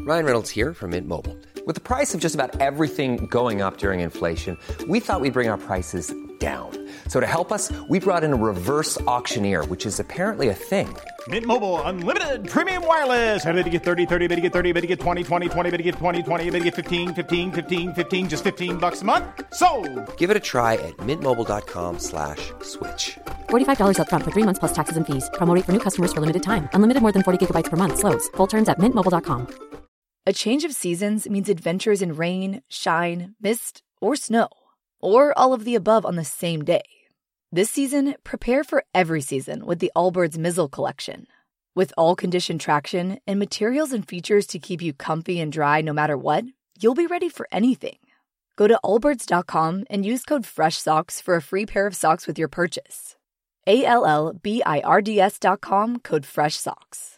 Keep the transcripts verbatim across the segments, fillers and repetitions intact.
Ryan Reynolds here from Mint Mobile. With the price of just about everything going up during inflation, we thought we'd bring our prices down. So to help us, we brought in a reverse auctioneer, which is apparently a thing. Mint Mobile Unlimited Premium Wireless. How to get thirty, thirty, how to get thirty, how to get twenty, twenty, twenty, how to get twenty, twenty, how to get fifteen, fifteen, fifteen, fifteen, just fifteen bucks a month? Sold! Give it a try at mintmobile.com slash switch. forty-five dollars up front for three months plus taxes and fees. Promo rate for new customers for limited time. Unlimited more than forty gigabytes per month. Slows full terms at mint mobile dot com. A change of seasons means adventures in rain, shine, mist, or snow. Or all of the above on the same day. This season, prepare for every season with the Allbirds Mizzle Collection. With all-condition traction and materials and features to keep you comfy and dry no matter what, you'll be ready for anything. Go to allbirds dot com and use code FRESHSOCKS for a free pair of socks with your purchase. A L L B I R D S dot com, code FRESHSOCKS.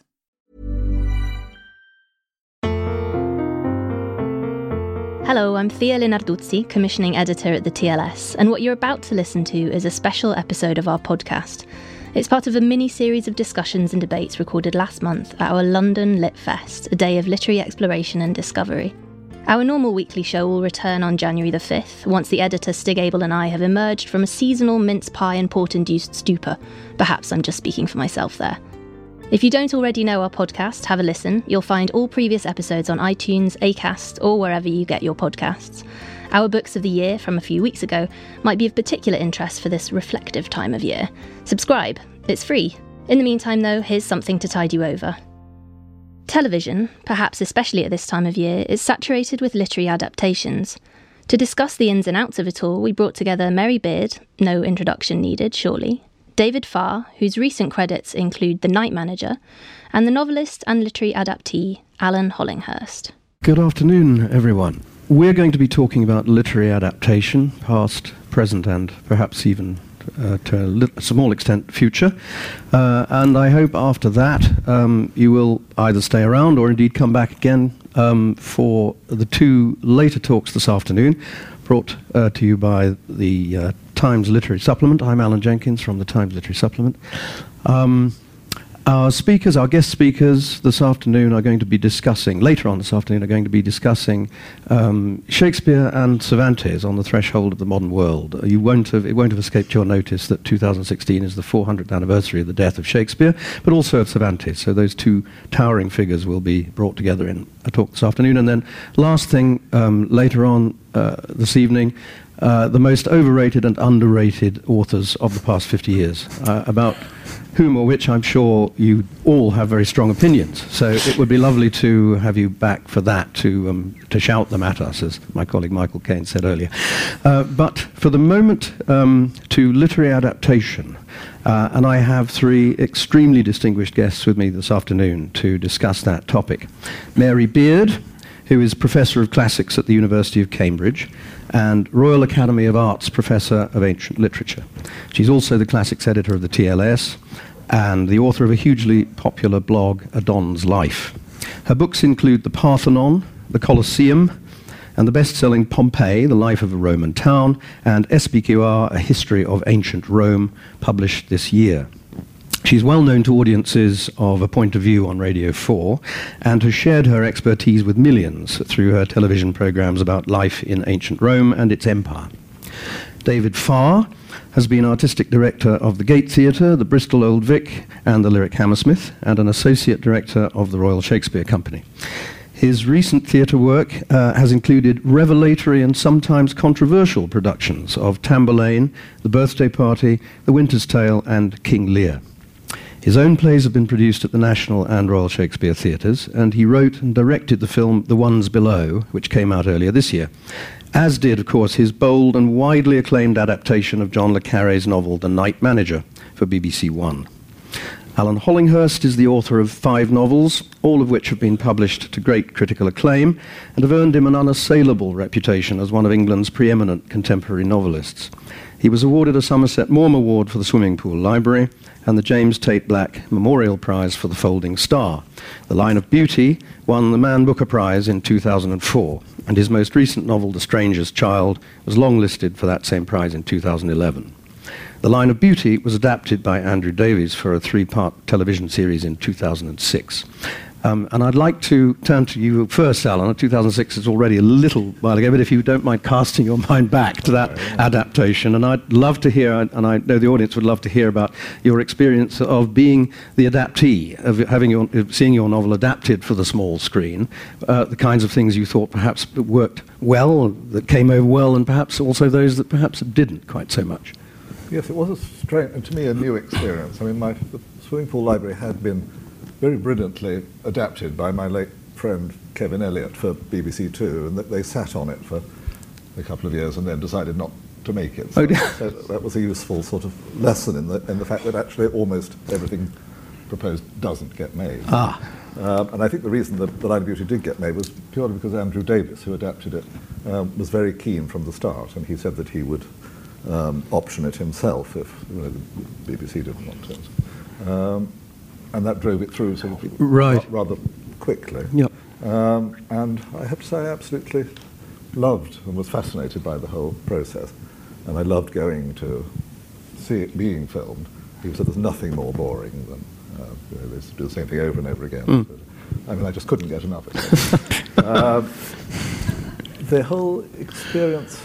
Hello, I'm Thea Linarduzzi, commissioning editor at the T L S, and what you're about to listen to is a special episode of our podcast. It's part of a mini-series of discussions and debates recorded last month at our London Lit Fest, a day of literary exploration and discovery. Our normal weekly show will return on January the fifth, once the editor Stig Abel and I have emerged from a seasonal mince pie and port-induced stupor. Perhaps I'm just speaking for myself there. If you don't already know our podcast, have a listen. You'll find all previous episodes on iTunes, Acast, or wherever you get your podcasts. Our books of the year from a few weeks ago might be of particular interest for this reflective time of year. Subscribe. It's free. In the meantime, though, here's something to tide you over. Television, perhaps especially at this time of year, is saturated with literary adaptations. To discuss the ins and outs of it all, we brought together Mary Beard, no introduction needed, surely, David Farr, whose recent credits include The Night Manager, and the novelist and literary adaptee Alan Hollinghurst. Good afternoon, everyone. We're going to be talking about literary adaptation, past, present, and perhaps even uh, to a, li- a small extent future. Uh, and I hope after that um, you will either stay around or indeed come back again um, for the two later talks this afternoon, brought uh, to you by the uh, Times Literary Supplement. I'm Alan Jenkins from the Times Literary Supplement. Um, our speakers, our guest speakers this afternoon are going to be discussing, later on this afternoon, are going to be discussing um, Shakespeare and Cervantes on the threshold of the modern world. Uh, you won't have, it won't have escaped your notice that two thousand sixteen is the four hundredth anniversary of the death of Shakespeare, but also of Cervantes. So those two towering figures will be brought together in a talk this afternoon. And then last thing, um, later on uh, this evening, Uh, the most overrated and underrated authors of the past fifty years, uh, about whom or which I'm sure you all have very strong opinions. So it would be lovely to have you back for that, to um, to shout them at us, as my colleague Michael Caine said earlier. Uh, but for the moment, um, to literary adaptation. Uh, and I have three extremely distinguished guests with me this afternoon to discuss that topic. Mary Beard, who is Professor of Classics at the University of Cambridge and Royal Academy of Arts Professor of Ancient Literature. She's also the Classics Editor of the T L S and the author of a hugely popular blog, A Don's Life. Her books include The Parthenon, The Colosseum, and the best-selling Pompeii, The Life of a Roman Town, and S B Q R, A History of Ancient Rome, published this year. She's well known to audiences of A Point of View on Radio four and has shared her expertise with millions through her television programs about life in ancient Rome and its empire. David Farr has been artistic director of the Gate Theatre, the Bristol Old Vic and the Lyric Hammersmith, and an associate director of the Royal Shakespeare Company. His recent theatre work uh, has included revelatory and sometimes controversial productions of Tamburlaine, The Birthday Party, The Winter's Tale and King Lear. His own plays have been produced at the National and Royal Shakespeare Theatres, and he wrote and directed the film The Ones Below, which came out earlier this year, as did, of course, his bold and widely acclaimed adaptation of John le Carré's novel The Night Manager for B B C One. Alan Hollinghurst is the author of five novels, all of which have been published to great critical acclaim and have earned him an unassailable reputation as one of England's preeminent contemporary novelists. He was awarded a Somerset Maugham Award for the Swimming Pool Library and the James Tate Black Memorial Prize for The Folding Star. The Line of Beauty won the Man Booker Prize in two thousand four, and his most recent novel, The Stranger's Child, was longlisted for that same prize in two thousand eleven. The Line of Beauty was adapted by Andrew Davies for a three-part television series in two thousand six. Um, and I'd like to turn to you first, Alan. two thousand six is already a little while ago, but if you don't mind casting your mind back to that okay, yeah. adaptation. And I'd love to hear, and I know the audience would love to hear about your experience of being the adaptee, of having your, of seeing your novel adapted for the small screen, uh, the kinds of things you thought perhaps worked well, that came over well, and perhaps also those that perhaps didn't quite so much. Yes, it was a strange, and to me, a new experience. I mean, my the Swimming Pool Library had been very brilliantly adapted by my late friend Kevin Elliott for B B C Two, and that they sat on it for a couple of years and then decided not to make it. So, oh, so that was a useful sort of lesson in the in the fact that actually almost everything proposed doesn't get made. Ah. Um, and I think the reason that The Line of Beauty did get made was purely because Andrew Davis, who adapted it, um, was very keen from the start, and he said that he would um, option it himself if you know, the B B C didn't want it. Um, and that drove it through sort of right. rather quickly. Yep. Um, and I have to say I absolutely loved and was fascinated by the whole process. And I loved going to see it being filmed. He said there's nothing more boring than uh, you know, they do the same thing over and over again. Mm. But, I mean, I just couldn't get enough of it. um, the whole experience,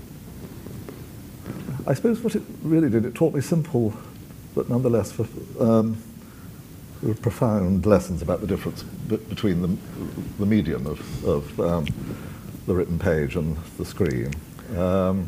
I suppose what it really did, it taught me simple, but nonetheless for, um, profound lessons about the difference b- between the, the medium of, of um, the written page and the screen. Um,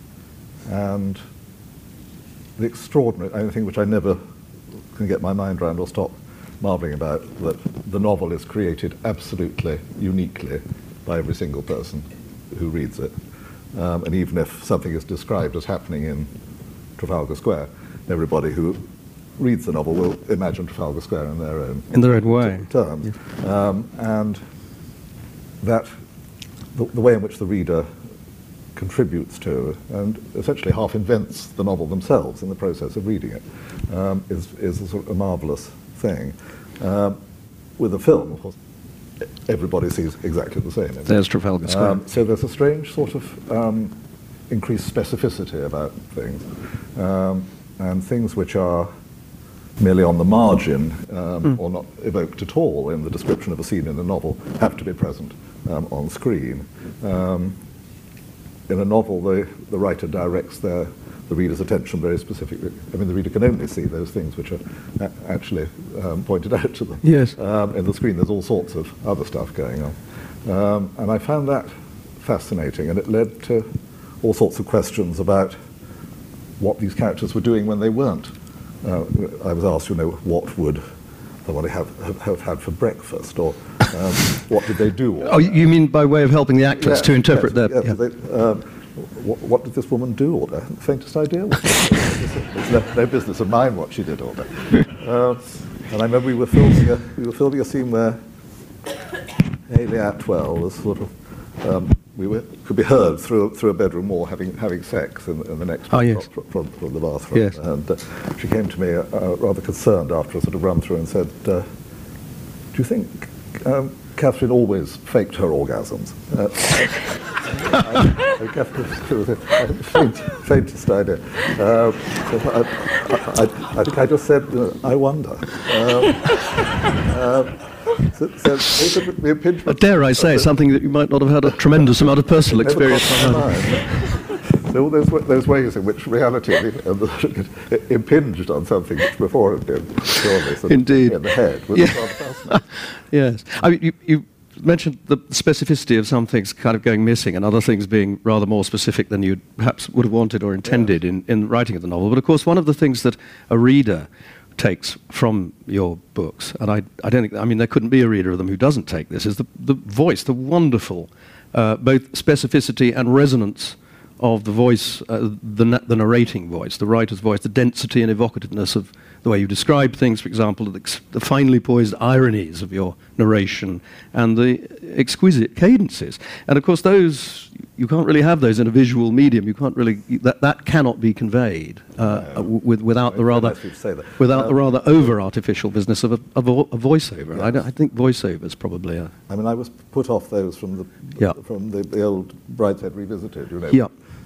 and the extraordinary, I think which I never can get my mind around or stop marvelling about, that the novel is created absolutely uniquely by every single person who reads it. Um, and even if something is described as happening in Trafalgar Square, everybody who reads the novel will imagine Trafalgar Square in their own in their own way terms. Yeah. Um, and that the, the way in which the reader contributes to and essentially half invents the novel themselves in the process of reading it um, is, is a sort of a marvellous thing. Um, with a film, of course, everybody sees exactly the same. There's Trafalgar Square. Um, so there's a strange sort of um, increased specificity about things, um, and things which are merely on the margin um, mm. or not evoked at all in the description of a scene in a novel have to be present um, on screen. Um, in a novel, the, the writer directs their, the reader's attention very specifically. I mean, the reader can only see those things which are a- actually um, pointed out to them. Yes. Um, in the screen, there's all sorts of other stuff going on. Um, and I found that fascinating, and it led to all sorts of questions about what these characters were doing when they weren't. Uh, I was asked, you know, what would somebody have, have, have had for breakfast, or um, what did they do? Oh, you mean by way of helping the actors yes, to interpret yes, that? Yes, yeah. they, um, what, what did this woman do all day? I haven't the faintest idea. What it's no, no business of mine what she did all day. Uh, and I remember we were filming a, we were filming a scene where Hayley Atwell was sort of um, we were, could be heard through through a bedroom wall having having sex in, in the next oh, yes. from, from, from the bathroom. Yes. And uh, she came to me uh, rather concerned after a sort of run through and said, uh, "Do you think um, Catherine always faked her orgasms?" Uh, I, I guess I have the faint, faintest idea. Uh, I, I, I think I just said, uh, "I wonder." Um, uh, So, so the impingement. But dare I say, something that you might not have had a tremendous amount of personal experience on. So all those, those ways in which reality uh, impinged on something which before had been purely sort Indeed. Of in the head was yeah. rather fascinating. Yes. I mean, you, you mentioned the specificity of some things kind of going missing and other things being rather more specific than you perhaps would have wanted or intended yes. in, in writing of the novel. But of course, one of the things that a reader takes from your books, and I, I don't think, I mean, there couldn't be a reader of them who doesn't take this, is the, the voice, the wonderful, uh, both specificity and resonance of the voice, uh, the, na- the narrating voice, the writer's voice, the density and evocativeness of the way you describe things, for example, the, ex- the finely poised ironies of your narration, and the exquisite cadences. And of course, those, you can't really have those in a visual medium. You can't really, that, that cannot be conveyed uh, no. with, without, the rather, without um, the rather over-artificial business of a, of a, a voiceover. Yes. I, don't, I think voiceover is probably a... I mean, I was put off those from the, yeah. from the, the old Brideshead Revisited, you know. Yeah.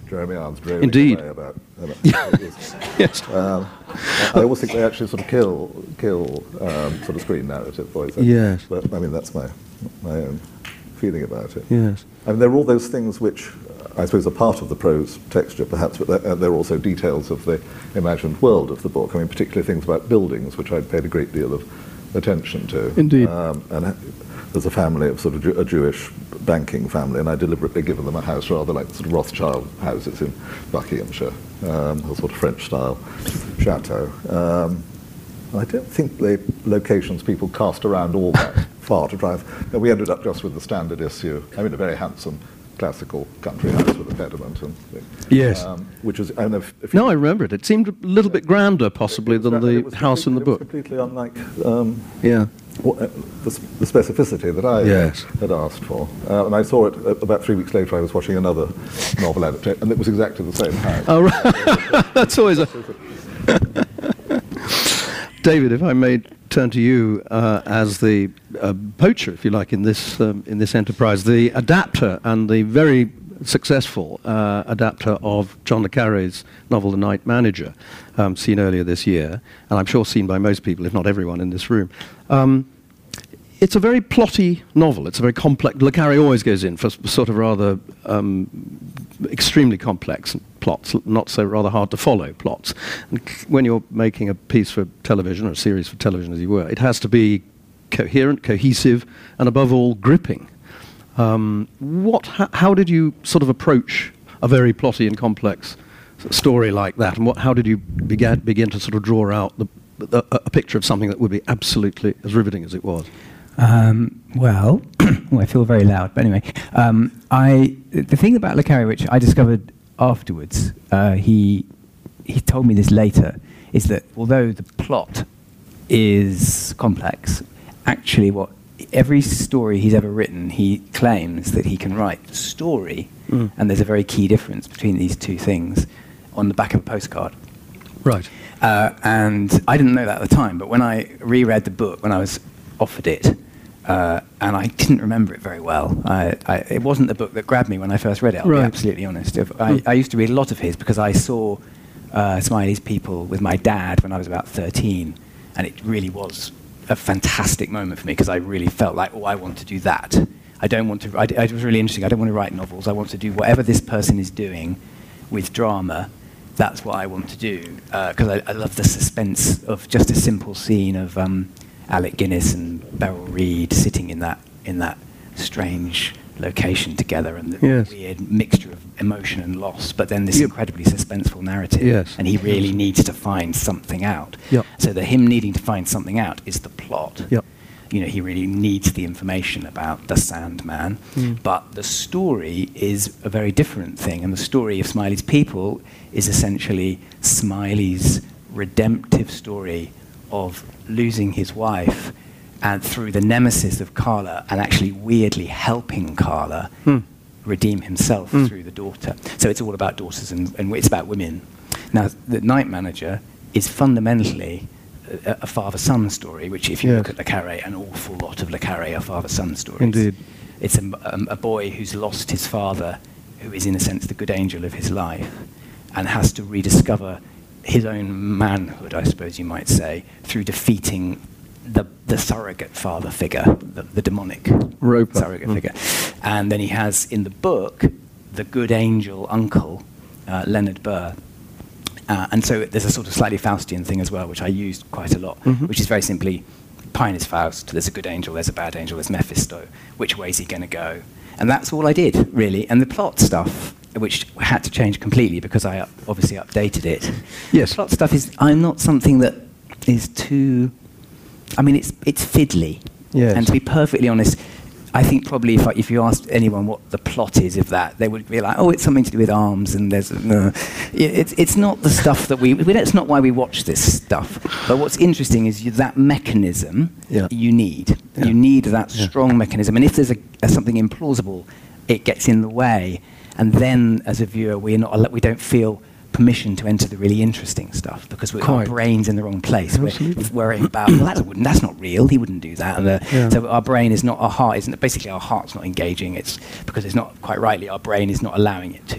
Jeremy Irons droning Indeed. away about. about it was, Yes. um, I always think they actually sort of kill kill um, sort of screen narrative voice. Yes. But I mean that's my my own feeling about it. Yes. I mean there are all those things which I suppose are part of the prose texture, perhaps, but there, uh, there are also details of the imagined world of the book. I mean, particularly things about buildings, which I'd paid a great deal of attention to. Indeed. Um, and ha- there's a family of sort of Jew- a Jewish banking family, and I deliberately given them a house rather like the sort of Rothschild houses in Buckinghamshire, um, a sort of French-style chateau. Um, I don't think the locations people cast around all that far to drive. No, we ended up just with the standard issue. I mean, a very handsome classical country house with a pediment and Yes. um, which is I don't know if, if you No, I remember it. It seemed a little bit grander, possibly, it was than gra- the it was house in the complete- book. It was completely unlike um, Yeah. what, uh, the, s- the specificity that I Yes. had asked for. Uh, and I saw it uh, about three weeks later. I was watching another novel adaptation, and it was exactly the same house. Oh, right. That's always a... David, if I may turn to you uh, as the uh, poacher, if you like, in this um, in this enterprise, the adapter and the very successful uh, adapter of John le Carré's novel *The Night Manager*, um, seen earlier this year, and I'm sure seen by most people, if not everyone in this room. Um, it's a very plotty novel. It's a very complex. Le Carré always goes in for s- sort of rather um, extremely complex plots, not so rather hard to follow plots. And c- when you're making a piece for television, or a series for television as you were, it has to be coherent, cohesive, and above all, gripping. Um, what? H- how did you sort of approach a very plotty and complex s- story like that, and what? How did you begin begin to sort of draw out the, the, a, a picture of something that would be absolutely as riveting as it was? Um, well, oh, I feel very loud, but anyway, um, I the thing about Le Carré, which I discovered afterwards, uh, he he told me this later, is that although the plot is complex, actually what every story he's ever written, he claims that he can write the story, mm. and there's a very key difference between these two things on the back of a postcard. Right. Uh, and I didn't know that at the time, but when I reread the book, when I was offered it, Uh, and I didn't remember it very well. I, I, it wasn't the book that grabbed me when I first read it, I'll right. be absolutely honest. If I, I used to read a lot of his because I saw uh, Smiley's People with my dad when I was about thirteen, and it really was a fantastic moment for me because I really felt like, oh, I want to do that. I don't want to, I, it was really interesting, I don't want to write novels, I want to do whatever this person is doing with drama, that's what I want to do. Because uh, I, I love the suspense of just a simple scene of um, Alec Guinness and Beryl Reid sitting in that in that strange location together, and the yes. weird mixture of emotion and loss, but then this yep. incredibly suspenseful narrative. Yes. And he really needs to find something out. Yep. So the him needing to find something out is the plot. Yep. You know, he really needs the information about the Sandman, mm. but the story is a very different thing, and the story of Smiley's People is essentially Smiley's redemptive story of losing his wife, and through the nemesis of Carla, and actually weirdly helping Carla mm. redeem himself mm. through the daughter. So it's all about daughters, and, and it's about women. Now, The Night Manager is fundamentally a, a father-son story, which if you yes. look at Le Carré, an awful lot of Le Carré are father-son stories. Indeed. It's a, a, a boy who's lost his father, who is in a sense the good angel of his life, and has to rediscover his own manhood, I suppose you might say, through defeating the, the surrogate father figure, the, the demonic Roper. surrogate mm. figure. And then he has, in the book, the good angel uncle, uh, Leonard Burr. Uh, and so there's a sort of slightly Faustian thing as well, which I used quite a lot, mm-hmm. which is very simply, Pine is Faust, there's a good angel, there's a bad angel, there's Mephisto, which way is he going to go? And that's all I did, really. And the plot stuff, which had to change completely because I up, obviously updated it. Yes. The plot stuff is, I'm not something that is too, I mean, it's it's fiddly. Yes. And to be perfectly honest, I think probably if, I, if you asked anyone what the plot is of that, they would be like, oh, it's something to do with arms, and there's, uh, it's it's not the stuff that we, we it's not why we watch this stuff. But what's interesting is you, that mechanism yeah. you need. Yeah. You need that yeah. strong mechanism. And if there's a, a something implausible, it gets in the way. And then, as a viewer, we're not, al- we don't feel permission to enter the really interesting stuff because we're, our brain's in the wrong place. Absolutely. We're worrying about, well, that's, that's not real. He wouldn't do that. And, uh, Yeah. So our brain is not, our heart isn't, basically our heart's not engaging. It's because it's not, quite rightly, our brain is not allowing it to.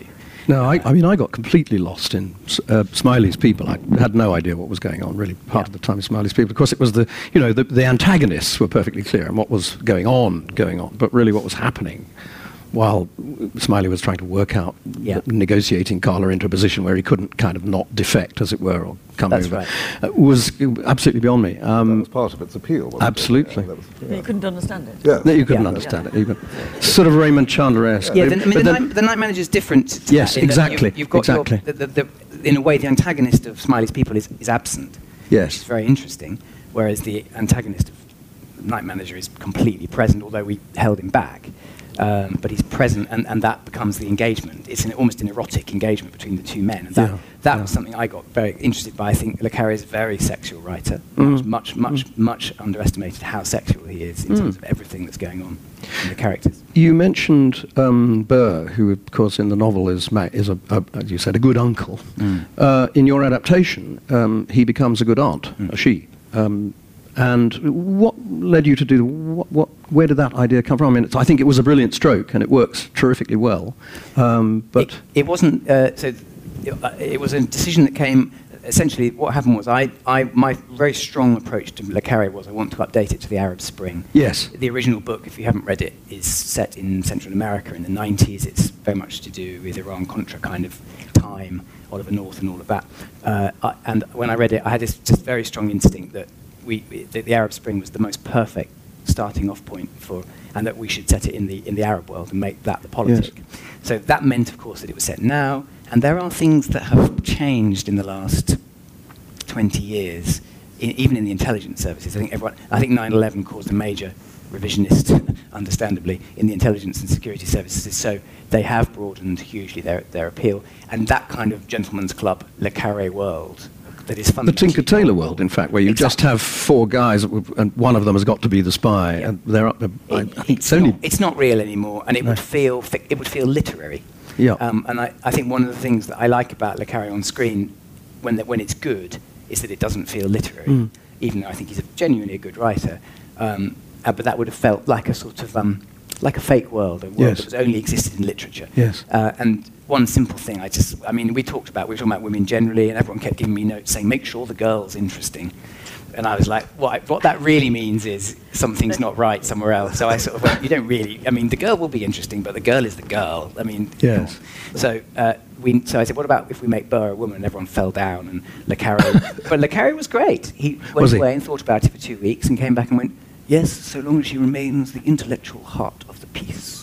No, I, I mean, I got completely lost in uh, Smiley's People. I had no idea what was going on, really, part Yeah. of the time, Smiley's People. Of course, it was the, you know, the, the antagonists were perfectly clear and what was going on, going on, but really what was happening while Smiley was trying to work out, Yeah. negotiating Carla into a position where he couldn't kind of not defect, as it were, or come That's over, right. uh, was absolutely beyond me. That Um, was part of its appeal, wasn't it? absolutely. Yeah, that was- You yeah. couldn't understand it. Yeah. no, you couldn't Yeah. understand it even. Sort of Raymond Chandler-esque. Yeah, But the, I mean, but the, then- night, the Night Manager's different. To Yes, that in that exactly, You've, you've got your- exactly. the, the, the, in a way, the antagonist of Smiley's People is, is absent. Yes. Which is very interesting, whereas the antagonist of Night Manager is completely present, although we held him back. Um, but he's present, and, and that becomes the engagement. It's an, almost an erotic engagement between the two men. And that, Yeah, that yeah. was something I got very interested by. I think Le Carré is a very sexual writer. Mm. Much, much, much, much underestimated how sexual he is in Mm. terms of everything that's going on in the characters. You mentioned um, Burr, who, of course, in the novel is, ma- is a, a, as you said, a good uncle. Mm. Uh, in your adaptation, um, he becomes a good aunt, Mm. a she. Um, and what led you to do? What, what? Where did that idea come from? I mean, it's, I think it was a brilliant stroke, and it works terrifically well. Um, but it, it wasn't. Uh, so it, uh, it was a decision that came. Essentially, what happened was I, I, my very strong approach to Le Carré was I want to update it to the Arab Spring. yes, The original book, if you haven't read it, is set in Central America in the nineties. It's very much to do with Iran-Contra kind of time, Oliver North and all of that. Uh, I, and when I read it, I had this just very strong instinct that we, that the Arab Spring was the most perfect starting off point for, and that we should set it in the in the Arab world and make that the politic. Yes. So that meant, of course, that it was set now, and there are things that have changed in the last twenty years, in, even in the intelligence services. I think everyone, I think nine eleven caused a major revisionist, understandably, in the intelligence and security services. So they have broadened hugely their their appeal, and that kind of gentleman's club, Le Carré world, that is the fundamentally Tinker Tailor world, in fact, where you just Exactly. have four guys, and one of them has got to be the spy, Yeah. and they're up. I, I It- think it's only not, it's not real anymore, and it No. would feel fi- it would feel literary. Yeah. Um, and I, I think one of the things that I like about Le Carré on screen, when the, when it's good, is that it doesn't feel literary. Mm. Even though I think he's a, genuinely a good writer, um, uh, but that would have felt like a sort of um, like a fake world, a world Yes. that was only existed in literature. Yes. Uh, and one simple thing, I just, I mean, we talked about, we were talking about women generally, and everyone kept giving me notes saying, make sure the girl's interesting. And I was like, what, I, what that really means is something's not right somewhere else. So I sort of went, you don't really, I mean, the girl will be interesting, but the girl is the girl. I mean, Yes. come on. So, uh, we, so I said, what about if we make Burr a woman? And everyone fell down, and Le Carré, but Le Carré was great. He went Was he? away and thought about it for two weeks and came back and went, yes, so long as she remains the intellectual heart of the piece.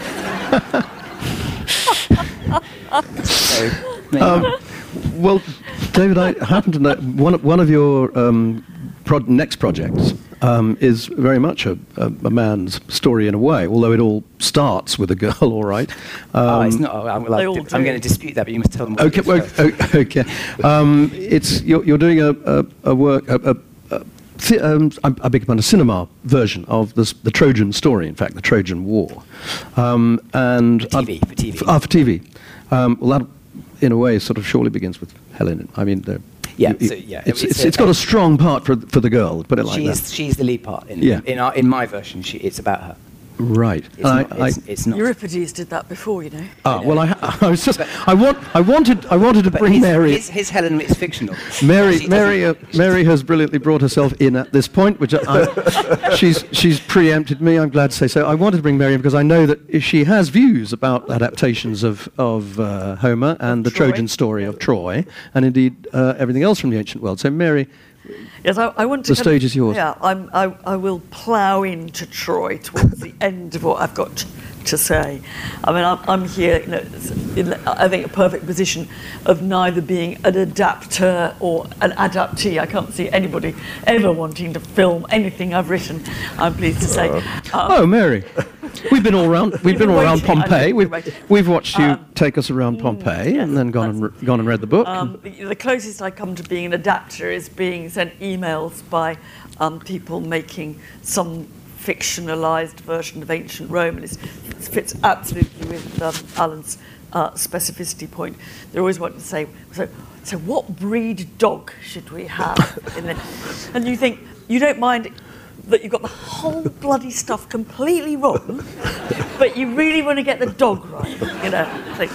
so, maybe- Um, well, David, I happen to know one of, one of your um, pro- next projects um, is very much a, a, a man's story in a way, although it all starts with a girl, all right. oh, it's Um, not, oh, I'm, well, They I'm all I'm do. going to dispute that, but you must tell them what Okay, it is well, first. o- okay. Um, it's you're, you're doing a, a, a work, a, a, a, thi- um, I, I beg your pardon, a cinema version of this, the Trojan story. In fact, the Trojan War, um, and For T V, I'd- for T V. f- ah, for T V. Um, well, that, in a way, sort of surely begins with Helen. I mean, the, Yeah, you- so, yeah, it's, it's it's, a- it's got a strong part for for the girl. Put it like she's, that. she's the lead part. In, Yeah. in, our, in my version, she, it's about her. Right. It's, I- not, I- it's, it's not. Euripides did that before, you know. ah, well, I, ha- I was just, I want, I wanted, I wanted to But bring his, Mary. his, his Helen is fictional. Mary, She Mary, uh, doesn't- Mary has brilliantly brought herself in at this point, which I, I, she's she's preempted me. I'm glad to say so. I wanted to bring Mary in because I know that if she has views about adaptations of of uh, Homer and the Troy. Trojan story of Troy, and indeed uh, everything else from the ancient world. So, Mary, Yes, I, I want to. The kind stage of- is yours. Yeah, I'm, I, I will plough into Troy towards the end of what I've got to say. I mean, I'm, I'm here, you know, in, I think, a perfect position of neither being an adapter or an adaptee. I can't see anybody ever wanting to film anything I've written, I'm pleased to say. Um, oh, Mary, we've been all around. We've been all around waiting, I know, Pompeii. you've We've been waiting. we've watched you Um, take us around Pompeii, yes, and then gone and re- gone and read the book. Um, the, the closest I come to being an adapter is being sent emails by um, people making some fictionalized version of ancient Rome, and it's, it fits absolutely with um, Alan's uh, specificity point. They always want to say, so, so what breed dog should we have? in the, and you think, you don't mind that you've got the whole bloody stuff completely wrong, but you really want to get the dog right, you know. Like,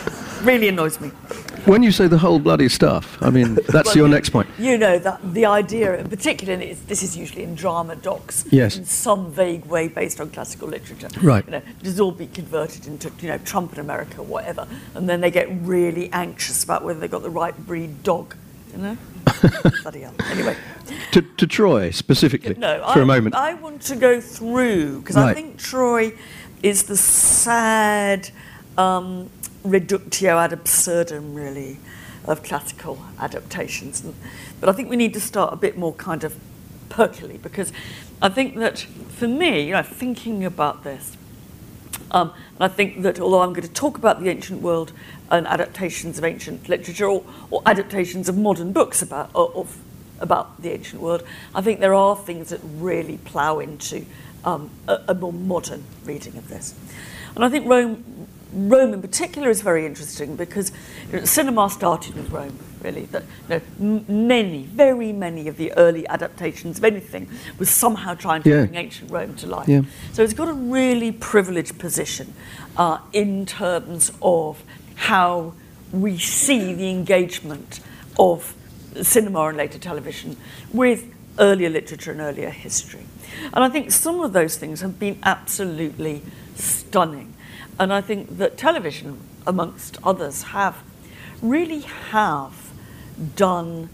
really annoys me. When you say the whole bloody stuff, I mean, that's Well, your you- next point. You know, that the idea, in particular, and it's, this is usually in drama docs, Yes. in some vague way based on classical literature. Right. You know, does all be converted into, you know, Trump in America, whatever, and then they get really anxious about whether they got the right breed dog. You know. Bloody hell. Anyway. To, to Troy, specifically, No, for I, a moment. I want to go through, because I Right. think Troy is the sad um, reductio ad absurdum, really, of classical adaptations. And, but I think we need to start a bit more kind of perkily, because I think that, for me, you know, thinking about this, um, and I think that although I'm going to talk about the ancient world and adaptations of ancient literature, or, or adaptations of modern books about, of, about the ancient world, I think there are things that really plough into um, a, a more modern reading of this. And I think Rome, Rome in particular is very interesting because you know, cinema started with Rome, really. That, you know, m- many, very many of the early adaptations of anything was somehow trying to Yeah. bring ancient Rome to life. Yeah. So it's got a really privileged position uh, in terms of how we see the engagement of cinema and later television with earlier literature and earlier history. And I think some of those things have been absolutely stunning. And I think that television, amongst others, have really have done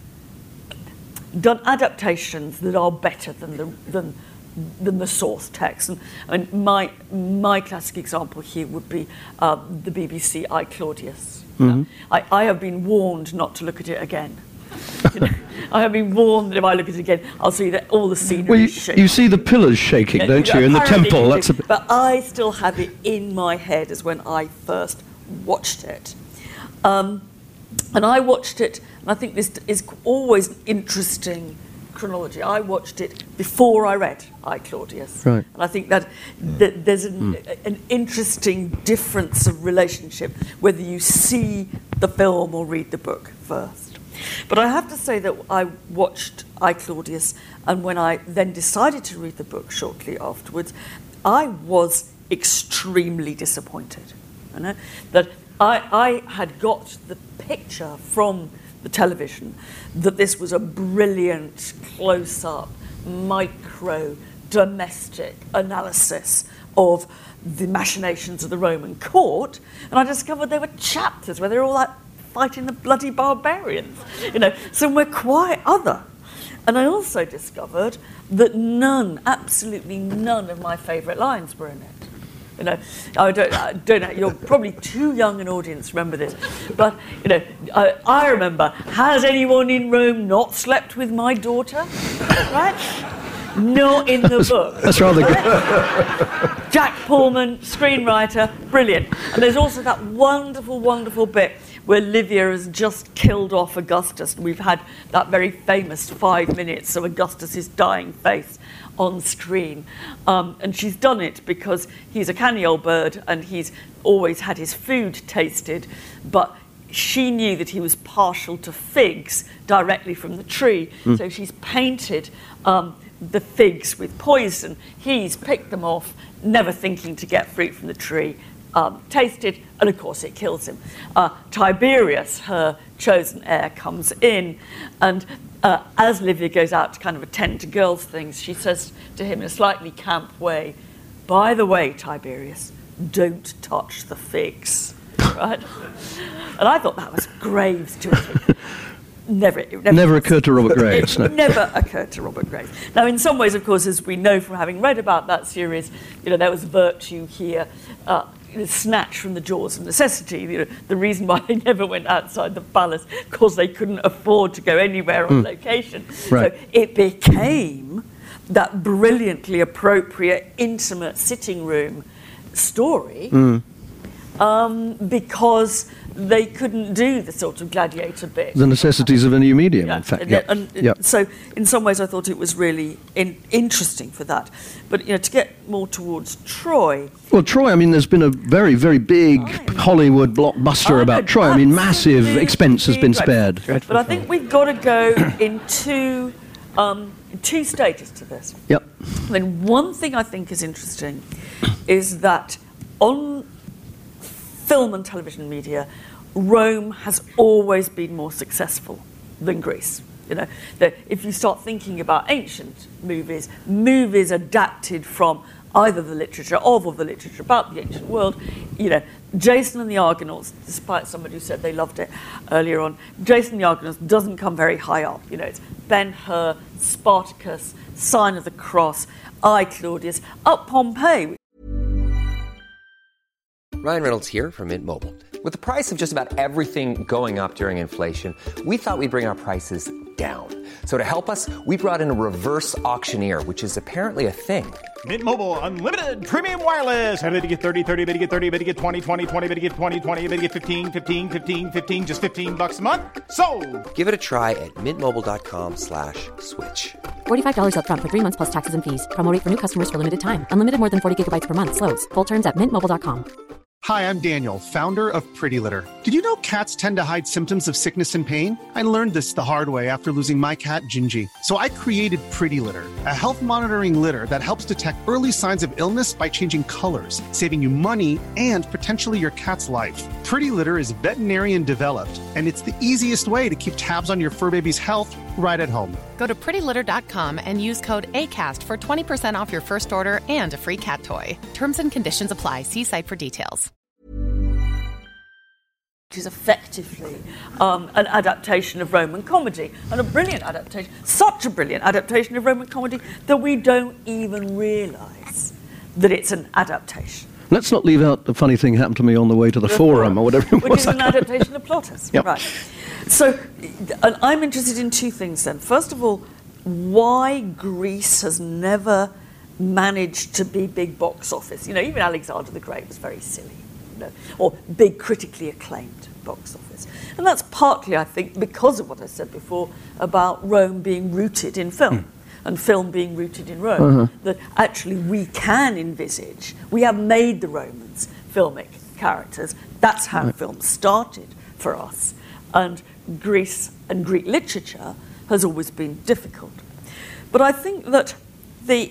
done adaptations that are better than the than than the source text. And, and my my classic example here would be uh, the B B C I, Claudius. Mm-hmm. I, I have been warned not to look at it again. You know, I have been warned that if I look at it again, I'll see that all the scenery Well, you, is shaking. you see the pillars shaking, don't you, in the Apparently temple? you That's do, a bit... But I still have it in my head as when I first watched it. Um, and I watched it, and I think this is always interesting chronology. I watched it before I read I, Claudius. Right. And I think that, that there's an, an interesting difference of relationship whether you see the film or read the book first. But I have to say that I watched I, Claudius, and when I then decided to read the book shortly afterwards, I was extremely disappointed. You know? That I, I had got the picture from the television that this was a brilliant, close-up, micro, domestic analysis of the machinations of the Roman court, and I discovered there were chapters where they were all like fighting the bloody barbarians, you know, somewhere quite other. And I also discovered that none, absolutely none of my favourite lines were in it. You know, I don't, I don't know, you're probably too young an audience to remember this, but, you know, I, I remember, has anyone in Rome not slept with my daughter? Right? Not in the book. That's rather good. Right? Jack Pullman, screenwriter, brilliant. And there's also that wonderful, wonderful bit where Livia has just killed off Augustus, and we've had that very famous five minutes of Augustus's dying face on screen. Um, and she's done it because he's a canny old bird and he's always had his food tasted, but she knew that he was partial to figs directly from the tree, mm. so she's painted um, the figs with poison. He's picked them off, never thinking to get fruit from the tree, um, tasted, and of course it kills him. Uh, Tiberius, her chosen heir, comes in, and uh, as Livia goes out to kind of attend to girls' things, she says to him in a slightly camp way, "By the way, Tiberius, don't touch the figs." Right? And I thought that was Graves to it. Never, it never, Never occurred to Robert Graves. It No. never occurred to Robert Graves. Now, in some ways, of course, as we know from having read about that series, you know, there was virtue here, uh, you know, snatched from the jaws of necessity. You know, the reason why they never went outside the palace, because they couldn't afford to go anywhere on Mm. location. Right. So it became that brilliantly appropriate, intimate sitting room story. Mm. Um, because they couldn't do the sort of gladiator bit. The necessities of a new medium, Yeah, in fact. and, Yeah. and Yeah. so in some ways I thought it was really in, interesting for that. But you know, to get more towards Troy. Well, Troy, I mean, there's been a very, very big I know. Hollywood blockbuster I know, about Troy. I mean, massive absolutely expense has been dreadful. spared. But I think we've got to go in two, um, in two stages to this. Yep. I mean, one thing I think is interesting is that on film and television media, Rome has always been more successful than Greece. You know, that if you start thinking about ancient movies, movies adapted from either the literature of or the literature about the ancient world, you know, Jason and the Argonauts, despite somebody who said they loved it earlier on, Jason and the Argonauts doesn't come very high up. You know, it's Ben-Hur, Spartacus, Sign of the Cross, I, Claudius, up Pompeii. Ryan Reynolds here from Mint Mobile. With the price of just about everything going up during inflation, we thought we'd bring our prices down. So to help us, we brought in a reverse auctioneer, which is apparently a thing. Mint Mobile Unlimited Premium Wireless. How to get thirty, thirty, how to get thirty, how to get twenty, twenty, twenty, how to get twenty, twenty, how to get fifteen, fifteen, fifteen, fifteen, just fifteen bucks a month? Sold! Give it a try at mintmobile.com slash switch. forty-five dollars up front for three months plus taxes and fees. Promo rate for new customers for limited time. Unlimited more than forty gigabytes per month. Slows full terms at mint mobile dot com. Hi, I'm Daniel, founder of Pretty Litter. Did you know cats tend to hide symptoms of sickness and pain? I learned this the hard way after losing my cat, Gingy. So I created Pretty Litter, a health monitoring litter that helps detect early signs of illness by changing colors, saving you money and potentially your cat's life. Pretty Litter is veterinarian developed, and it's the easiest way to keep tabs on your fur baby's health right at home. Go to pretty litter dot com and use code ACAST for twenty percent off your first order and a free cat toy. Terms and conditions apply. See site for details. Which is effectively um, an adaptation of Roman comedy, and a brilliant adaptation, such a brilliant adaptation of Roman comedy that we don't even realise that it's an adaptation. Let's not leave out the funny thing happened to me on the way to the, the forum, forum or whatever it which was. Which is an adaptation of Plautus. Yep. Right. So and I'm interested in two things then. First of all, why Greece has never managed to be big box office. You know, even Alexander the Great was very silly. No, or big critically acclaimed box office. And that's partly, I think, because of what I said before about Rome being rooted in film mm. and film being rooted in Rome, uh-huh. that actually we can envisage, we have made the Romans filmic characters. That's how right. film started for us. And Greece and Greek literature has always been difficult. But I think that the...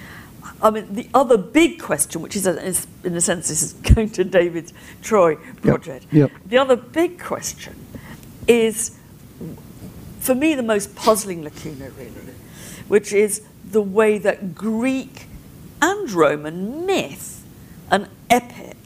I mean, the other big question, which is, a, is, in a sense, this is going to David's Troy project. Yep. Yep. The other big question is, for me, the most puzzling lacuna, really, which is the way that Greek and Roman myth and epic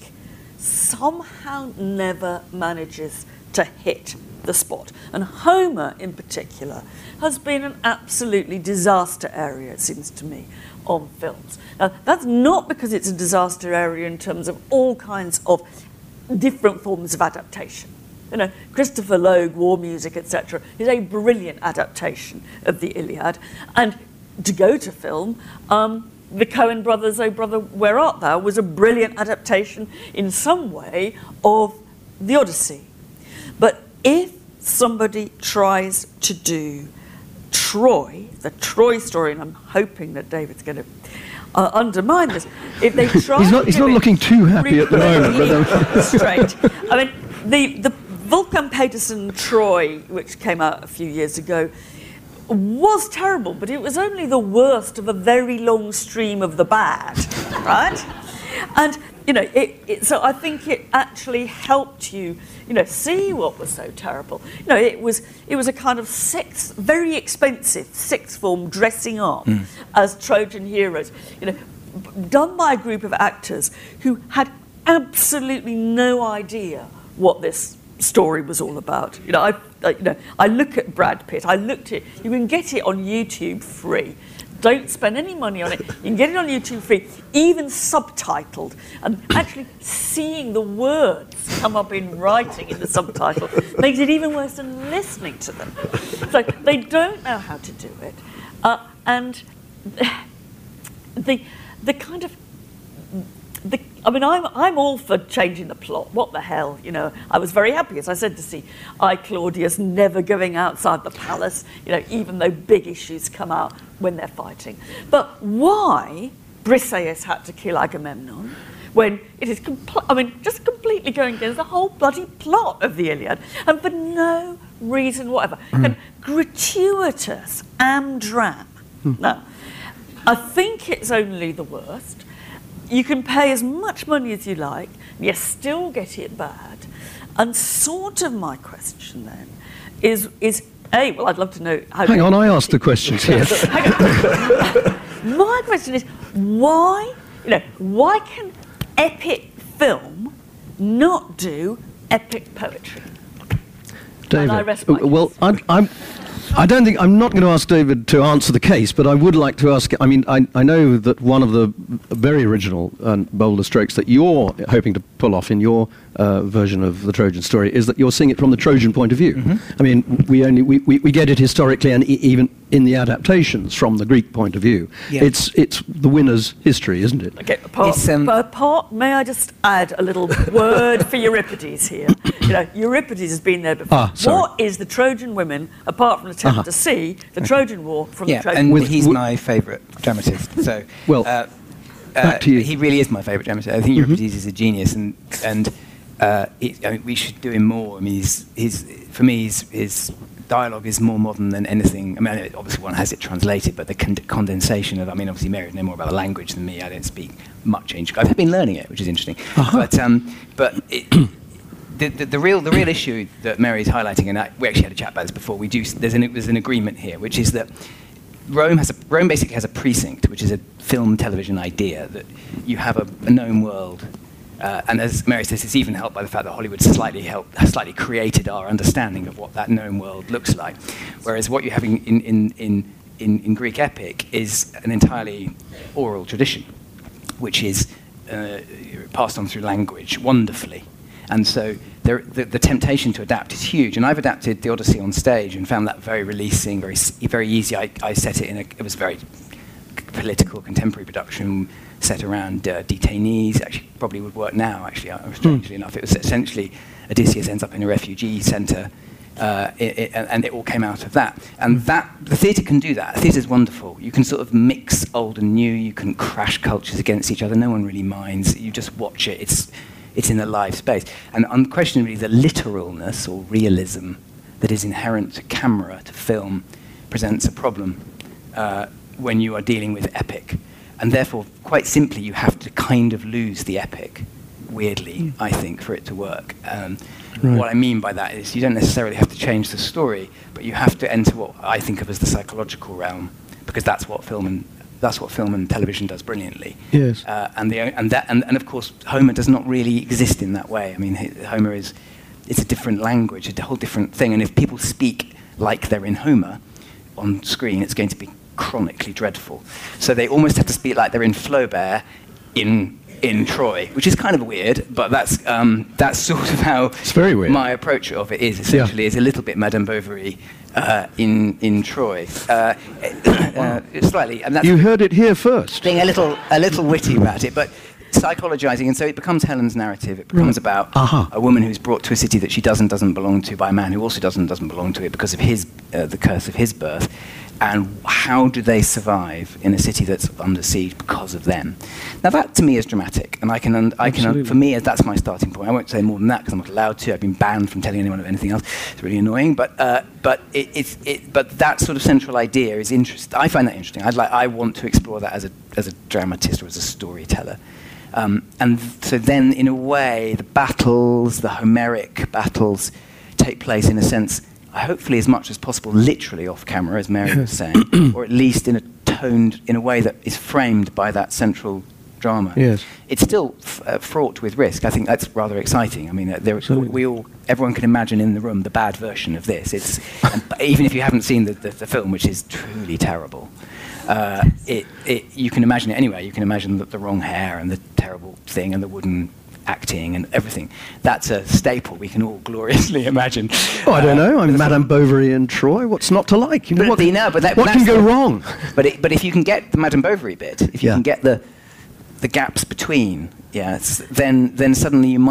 somehow never manages to hit the spot. And Homer, in particular, has been an absolutely disaster area, it seems to me, on films. Now, that's not because it's a disaster area in terms of all kinds of different forms of adaptation. You know, Christopher Logue, War Music, et cetera, is a brilliant adaptation of the Iliad. And to go to film, um, the Coen brothers, Oh Brother, Where Art Thou, was a brilliant adaptation in some way of the Odyssey. But if somebody tries to do Troy, the Troy story, and I'm hoping that David's going to uh, undermine this. If they try, he's not, he's not looking too happy at the moment. But straight. I mean, the the Wolfgang Petersen Troy, which came out a few years ago, was terrible, but it was only the worst of a very long stream of the bad, right? And you know, it, it, so I think it actually helped you, you know, see what was so terrible. You know, it was it was a kind of sixth, very expensive sixth form dressing up mm. as Trojan heroes. You know, b- done by a group of actors who had absolutely no idea what this story was all about. You know, I, I you know I look at Brad Pitt. I looked at you can get it on YouTube free. Don't spend any money on it. You can get it on YouTube free, even subtitled. And actually seeing the words come up in writing in the subtitle makes it even worse than listening to them. So they don't know how to do it. Uh, and the the kind of... The, I mean, I'm I'm all for changing the plot. What the hell, you know? I was very happy, as I said, to see I, Claudius, never going outside the palace, you know, even though big issues come out when they're fighting. But why Briseis had to kill Agamemnon when it is, compl- I mean, just completely going against the whole bloody plot of the Iliad, and for no reason whatever. Mm. And gratuitous am dram. Mm. Now, I think it's only the worst. you can pay as much money as you like, and you still get it bad. And sort of my question then is, is A, well, I'd love to know how... Hang on, I asked the questions here. My question is, why, you know, why can epic film not do epic poetry? David, And I rest my well, case. I'm, I'm, I don't think, I'm not going to ask David to answer the case, but I would like to ask, I mean, I, I know that one of the very original and bolder strokes that you're hoping to pull off in your uh, version of the Trojan story is that you're seeing it from the Trojan point of view. Mm-hmm. I mean, we only, we, we, we get it historically and e- even in the adaptations from the Greek point of view. Yeah. It's, it's the winner's history, isn't it? Okay, part, um, but part, may I just add a little word for Euripides here? You know, Euripides has been there before. Ah, sorry. What is the Trojan women, apart from the attempt uh-huh. to see the Trojan War from yeah, the Trojan and War? with, he's w- my favourite dramatist. So, well, uh, back uh, to you. He really is my favourite dramatist. I think mm-hmm. Euripides is a genius, and and uh, it, I mean, we should do him more. I mean, he's, he's for me, his, his dialogue is more modern than anything. I mean, obviously one has it translated, but the con- condensation of, I mean, obviously Mary would know more about the language than me. I don't speak much English. I've been learning it, which is interesting. Uh-huh. But um, but it, the, the the real the real issue that Mary's highlighting, and I, we actually had a chat about this before. We do there's an there's an agreement here, which is that Rome has a, Rome basically has a precinct, which is a film television idea that you have a, a known world. Uh, and as Mary says, it's even helped by the fact that Hollywood slightly helped, slightly created our understanding of what that known world looks like. Whereas what you're having in, in, in, in, in Greek epic is an entirely oral tradition, which is uh, passed on through language wonderfully. And so there, the, the temptation to adapt is huge. And I've adapted the Odyssey on stage and found that very releasing, very very easy. I, I set it in a, it was very political, contemporary production set around uh, detainees. Actually, probably would work now, actually, uh, strangely mm. enough. It was essentially Odysseus ends up in a refugee centre, uh, it, it, and it all came out of that. And that the theatre can do that. Theatre's wonderful. You can sort of mix old and new. You can crash cultures against each other. No one really minds. You just watch it. It's it's in a live space. And unquestionably, the literalness or realism that is inherent to camera, to film, presents a problem uh, when you are dealing with epic. And therefore, quite simply, you have to kind of lose the epic, weirdly, mm. I think, for it to work. Um, right. What I mean by that is you don't necessarily have to change the story, but you have to enter what I think of as the psychological realm, because that's what film and that's what film and television does brilliantly. Yes. Uh, and the and that and, and of course, Homer does not really exist in that way. I mean, Homer is it's a different language, a whole different thing. And if people speak like they're in Homer on screen, it's going to be chronically dreadful. So they almost have to speak like they're in Flaubert in in Troy, which is kind of weird, but that's um, that's sort of how it's very weird. My approach of it is essentially yeah. is a little bit Madame Bovary uh, in in Troy. Uh, uh, slightly. And that's you heard it here first. Being a little a little witty about it, but psychologizing, and so it becomes Helen's narrative. It becomes right. about uh-huh. a woman who's brought to a city that she doesn't doesn't belong to by a man who also doesn't doesn't belong to it because of his uh, the curse of his birth. And how do they survive in a city that's under siege because of them? Now that to me is dramatic, and I can, un- I can, un- for me that's my starting point. I won't say more than that because I'm not allowed to. I've been banned from telling anyone of anything else. It's really annoying, but uh, but it, it's it, but that sort of central idea is interesting. I find that interesting. I'd like I want to explore that as a as a dramatist or as a storyteller. Um, and so then, in a way, the battles, the Homeric battles, take place in a sense. Hopefully as much as possible literally off camera, as Mary was saying, or at least in a toned, in a way that is framed by that central drama. Yes. It's still f- uh, fraught with risk. I think that's rather exciting. I mean, uh, there, we all, everyone can imagine in the room the bad version of this. It's, and even if you haven't seen the, the, the film, which is truly terrible, uh, it, it, you can imagine it anyway. You can imagine the, the wrong hair and the terrible thing and the wooden acting and everything. That's a staple we can all gloriously imagine. Oh, I don't know. I'm uh, Madame Bovary in Troy. What's not to like? You know, but what you know, but that, what can go the, wrong? But it, but if you can get the Madame Bovary bit, if you yeah. can get the the gaps between, yeah, then then suddenly you might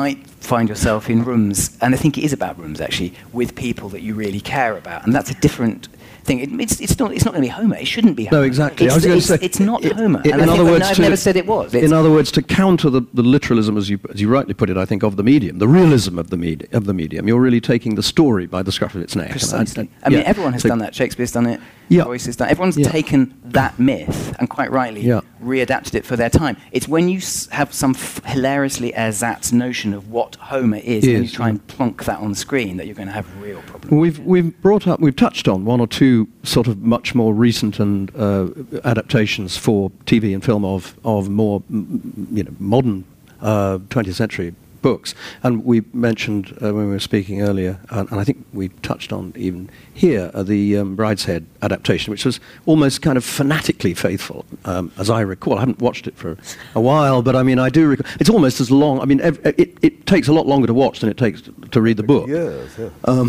find yourself in rooms, and I think it is about rooms actually, with people that you really care about, and that's a different thing. It, it's, it's not. It's not going to be Homer. It shouldn't be Homer. No, exactly. It's, I was going to it's, say it's not it, Homer. It, and in I other think, words, no, I've to, never said it was. It's, in other words, to counter the, the literalism, as you as you rightly put it, I think of the medium, the realism of the med- of the medium. You're really taking the story by the scruff of its neck. Precisely. I, I mean, yeah. everyone has so, done that. Shakespeare's done it. Yeah. Joyce has done it. Everyone's Yeah. taken that myth and quite rightly Yeah. readapted it for their time. It's when you s- have some f- hilariously ersatz notion of what Homer is, Is, and you try yeah. and plonk that on screen, that you're going to have real problems. We've we've brought up, we've touched on one or two sort of much more recent and uh, adaptations for T V and film of of more m- you know modern uh, twentieth century books, and we mentioned uh, when we were speaking earlier, and, and I think we touched on even here uh, the um, Brideshead adaptation, which was almost kind of fanatically faithful, um, as I recall. I haven't watched it for a while, but I mean I do recall. It's almost as long. I mean, ev- it it takes a lot longer to watch than it takes to, to read the book. Yes, yeah. Um,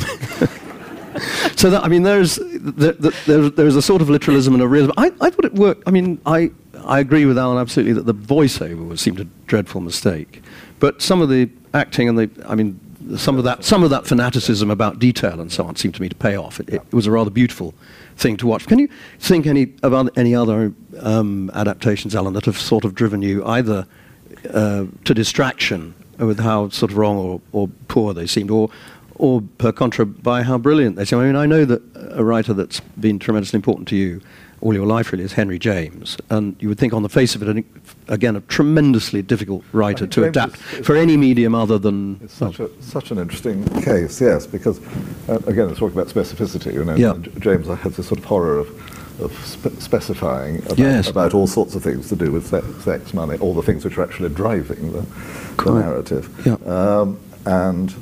so that I mean, there's there, there, there's a sort of literalism and a realism. I, I thought it worked. I mean, I I agree with Alan absolutely that the voiceover was seemed a dreadful mistake, but some of the acting and the I mean some of that some of that fanaticism about detail and so on seemed to me to pay off. It, it, it was a rather beautiful thing to watch. Can you think any about any other um, adaptations, Alan, that have sort of driven you either uh, to distraction with how sort of wrong or, or poor they seemed, or or per contra by how brilliant they seem? I mean, I know that a writer that's been tremendously important to you all your life really is Henry James, and you would think on the face of it, again, a tremendously difficult writer to James adapt is, for any medium other than... It's such, a, such an interesting case, yes, because, uh, again, it's talking about specificity, you know, Yeah. J- James has this sort of horror of, of spe- specifying about, Yes. about all sorts of things to do with sex, sex, money, all the things which are actually driving the, the narrative. Yeah. Um, and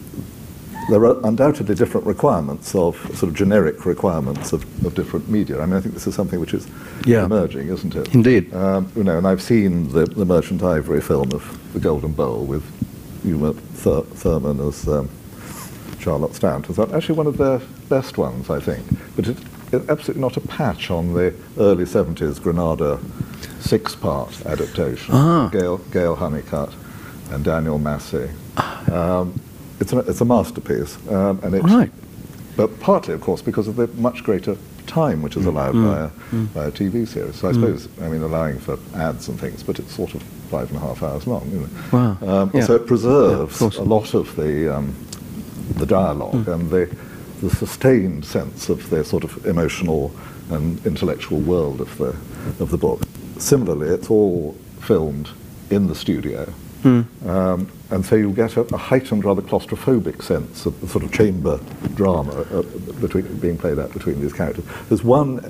there are undoubtedly different requirements of, sort of generic requirements of, of different media. I mean, I think this is something which is Yeah. emerging, isn't it? Indeed. Um, you know, and I've seen the, the Merchant Ivory film of The Golden Bowl with Uma Thur- Thurman as um, Charlotte Stant. It's actually one of their best ones, I think. But it, it's absolutely not a patch on the early seventies Granada six-part adaptation. Ah. Gail, Gail Honeycutt and Daniel Massey. Um, it's, a, it's a masterpiece. Um, and it, Right. But partly, of course, because of the much greater time which is allowed Mm. by, a, Mm. by a T V series. So I suppose, I mean, allowing for ads and things, but it's sort of five and a half hours long. You know? Wow. Um, Yeah. So it preserves Yeah, of course. a lot of the um, the dialogue Mm. and the, the sustained sense of the sort of emotional and intellectual world of the of the book. Similarly, it's all filmed in the studio. Mm. Um, and so you get a, a heightened, rather claustrophobic sense of the sort of chamber drama uh, between, being played out between these characters. There's one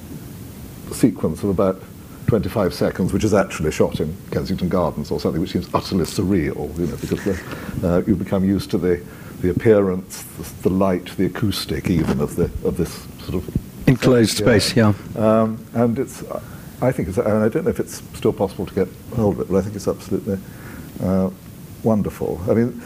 sequence of about twenty-five seconds, which is actually shot in Kensington Gardens or something, which seems utterly surreal, you know, because the, uh, you become used to the, the appearance, the, the light, the acoustic even of the of this sort of Enclosed space, yeah. Um, and it's, I think it's, and I don't know if it's still possible to get hold of it, but I think it's absolutely uh, wonderful. I mean,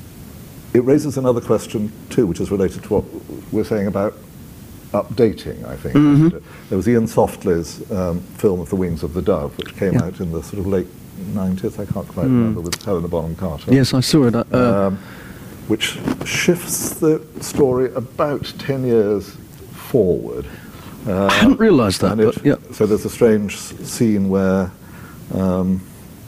it raises another question too, which is related to what we're saying about updating, I think. Mhm. There was Ian Softley's um, film of The Wings of the Dove, which came Yeah. out in the sort of late nineties, I can't quite Mm. remember, with Helena Bonham Carter. Yes, I saw it. Uh, um, which shifts the story about ten years forward. Uh, I hadn't realised that, and it- but yeah. So there's a strange s- scene where um,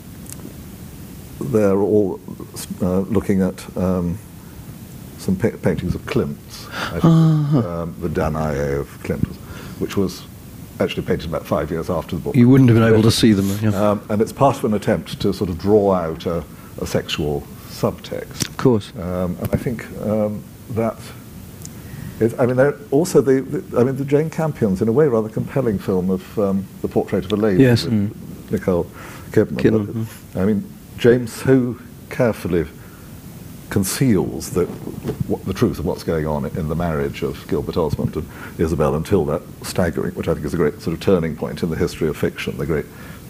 they're all uh, looking at um, some pa- paintings of Klimt's, I think, Ah. um, the Danae of Klimt, which was actually painted about five years after the book. You wouldn't have been able to see them. Yeah. Um, and it's part of an attempt to sort of draw out a, a sexual subtext. Of course. Um, and I think um, that is, I mean, there- also the, the, I mean, the Jane Campion's in a way rather compelling film of um, The Portrait of a Lady Yes. with Mm. Nicole Kidman. Kidman, But, mm. I mean, James so carefully conceals the, what, the truth of what's going on in the marriage of Gilbert Osmond and Isabel until that staggering, which I think is a great sort of turning point in the history of fiction, the great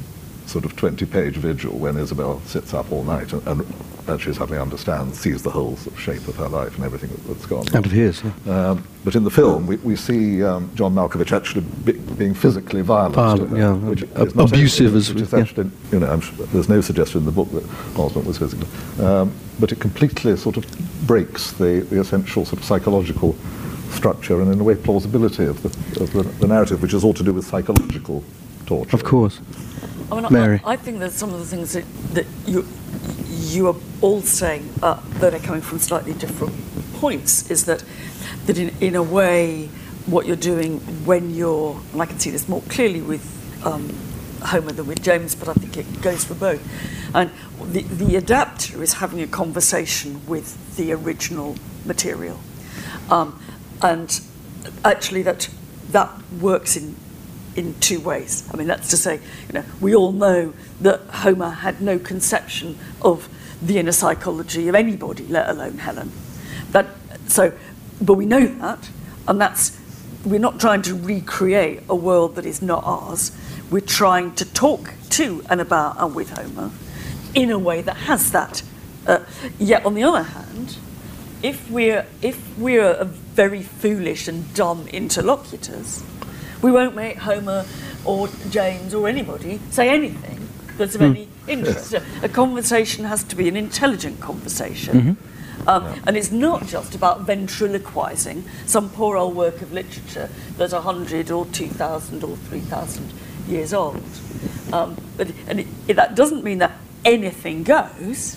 sort of twenty-page vigil when Isabel sits up all night and, and as she suddenly understands, sees the whole sort of shape of her life and everything that, that's gone on. And of his, yeah. Um, but in the film, we, we see um, John Malkovich actually be, being physically violent. Violent, to her, yeah. Which Ab- is not abusive actually, as which is yeah. actually, you know, I'm sure there's no suggestion in the book that Osmond was physically. Um, but it completely sort of breaks the, the essential sort of psychological structure and in a way plausibility of the, of the, the narrative, which is all to do with psychological torture. Of course. I mean, Mary. I, I think that some of the things that, that you you are all saying, uh, that are coming from slightly different points, is that that in, in a way what you're doing when you're, and I can see this more clearly with um, Homer than with James, but I think it goes for both. And the, the adapter is having a conversation with the original material. Um, and actually that that works in in two ways. I mean, that's to say, you know, we all know that Homer had no conception of the inner psychology of anybody, let alone Helen. That, so, but we know that, and that's, we're not trying to recreate a world that is not ours. We're trying to talk to and about and with Homer in a way that has that. Uh, yet, on the other hand, if we're if we're a very foolish and dumb interlocutors, we won't make Homer or James or anybody say anything that's of mm. any interest. Yes. A conversation has to be an intelligent conversation. Mm-hmm. Um, yeah. And it's not just about ventriloquising some poor old work of literature that's one hundred or two thousand or three thousand years old. Um, but and it, it, that doesn't mean that anything goes,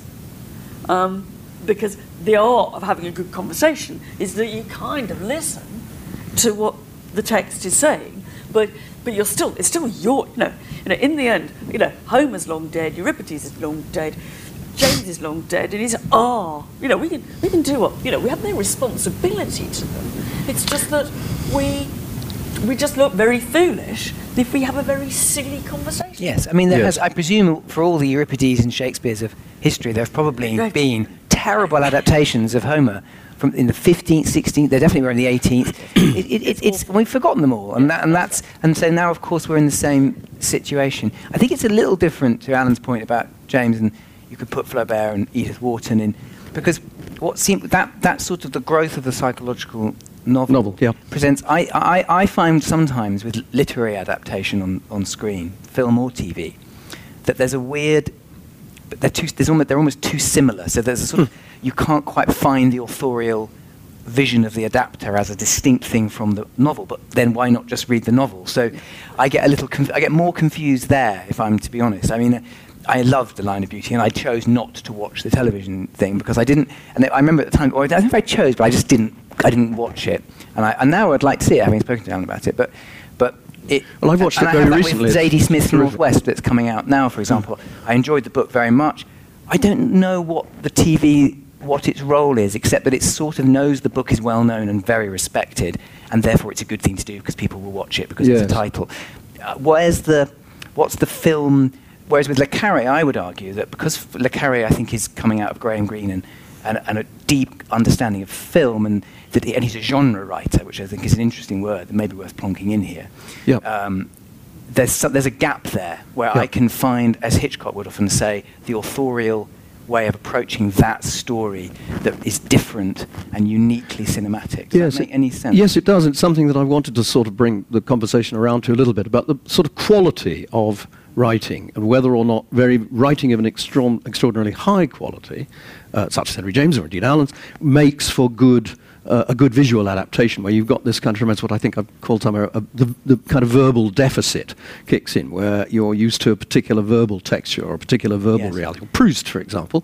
um, because the art of having a good conversation is that you kind of listen to what the text is saying, but but you're still it's still your you know you know in the end, you know, Homer's long dead, Euripides is long dead, James is long dead, and it's our you know we can we can do what you know we have no responsibility to them. It's just that we we just look very foolish if we have a very silly conversation. Yes, I mean there yes. has I presume for all the Euripides and Shakespeare's of history, there have probably right. been terrible adaptations of Homer. From in the fifteenth, sixteenth, they definitely were in the eighteenth. It, it, it, it's we've forgotten them all, and that, and that's and so now, of course, we're in the same situation. I think it's a little different to Alan's point about James, and you could put Flaubert and Edith Wharton in, because what seemed that that sort of the growth of the psychological novel, novel yeah. presents. I, I I find sometimes with literary adaptation on, on screen, film or T V, that there's a weird. But they're too. There's almost, they're almost too similar. So there's a sort of you can't quite find the authorial vision of the adapter as a distinct thing from the novel. But then why not just read the novel? So I get a little. Conf- I get more confused there, if I'm to be honest. I mean, I loved The Line of Beauty, and I chose not to watch the television thing because I didn't. And I remember at the time, or I don't know if I chose, but I just didn't. I didn't watch it, and I and now I'd like to see it, having spoken to Alan about it. But but. It, well, I've watched and it I very have that recently. With Zadie Smith's Northwest that's coming out now, for example. Mm. I enjoyed the book very much. I don't know what the T V, what its role is, except that it sort of knows the book is well known and very respected, and therefore it's a good thing to do because people will watch it because yes. it's a title. Uh, where's the, what's the film? Whereas with Le Carré, I would argue that because Le Carré, I think, is coming out of Graham Greene and, and, and a deep understanding of film, and that he, and he's a genre writer, which I think is an interesting word that may be worth plonking in here. Yep. Um, there's some, there's a gap there where yep. I can find, as Hitchcock would often say, the authorial way of approaching that story that is different and uniquely cinematic. Does yes, that make it, any sense? Yes, it does. It's something that I wanted to sort of bring the conversation around to a little bit about the sort of quality of writing and whether or not very writing of an extra- extraordinarily high quality, uh, such as Henry James or indeed Alan's, makes for good uh, a good visual adaptation where you've got this kind of tremendous, what I think I've called somewhere, a, the, the kind of verbal deficit kicks in, where you're used to a particular verbal texture or a particular verbal yes. reality. Proust, for example,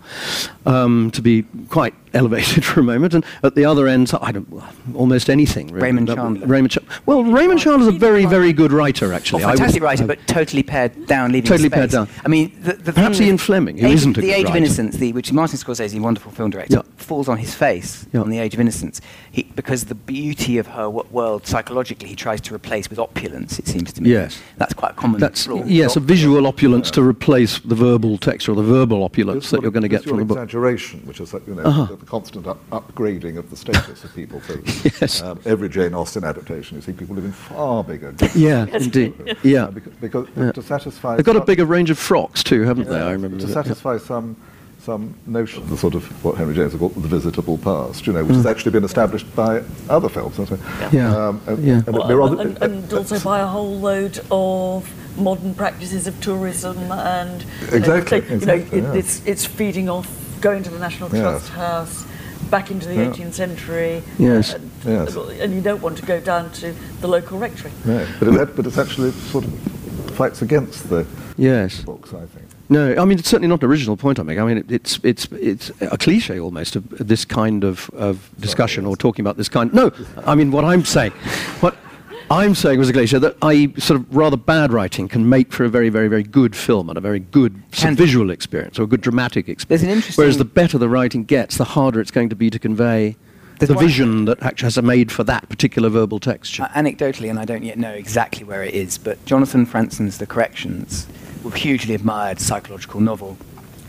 um, to be quite elevated for a moment, and at the other end, I don't, almost anything. Really. Raymond Chandler. Raymond Ch- well, Raymond Chandler's a very, very good writer, actually. Well, fantastic would, writer, uh, but totally pared down, leaving totally space. pared down. I mean, the, the perhaps Ian Fleming, who Age, isn't a the good Age writer. of Innocence, the, which Martin Scorsese amazing, wonderful film director, Yeah. falls on his face Yeah. on The Age of Innocence. He, because the beauty of her w- world, psychologically, he tries to replace with opulence, it seems to me. Yes. That's quite a common That's flaw. yes, a visual opulence to replace the verbal text or the verbal opulence This that sort you're of going to get visual from the book. exaggeration, which is like, you know, Uh-huh. the, the constant up- upgrading of the status of people. So Yes. um, every Jane Austen adaptation, you see people living far bigger. Yeah, indeed. Yeah. Uh, because because Yeah. to satisfy They've got a some- bigger range of frocks too, haven't they? Yeah, I remember to that, yeah. satisfy some some notion, the sort of what Henry James would call the visitable past, you know, which has actually been established by other films. hasn't it? Yeah. Um, and, Yeah. and Well, there are and, other- and also by a whole load of modern practices of tourism and Exactly, you know, exactly, it, yeah. it's it's feeding off going to the National Yes. Trust House back into the Yeah. eighteenth century. Yes. And, Yes. and you don't want to go down to the local rectory. no, but, it, but it's actually sort of fights against the Yes. books, I think. No, I mean it's certainly not an original point I make. I mean it, it's it's it's a cliche almost of this kind of, of discussion or talking about this kind. No, I mean what I'm saying, what I'm saying was a cliche that I sort of rather bad writing can make for a very very very good film and a very good Can- visual experience or a good dramatic experience. There's an interesting- Whereas the better the writing gets, the harder it's going to be to convey There's the one- vision that actually has made for that particular verbal texture. Uh, anecdotally, and I don't yet know exactly where it is, but Jonathan Franzen's The Corrections, a hugely admired psychological novel,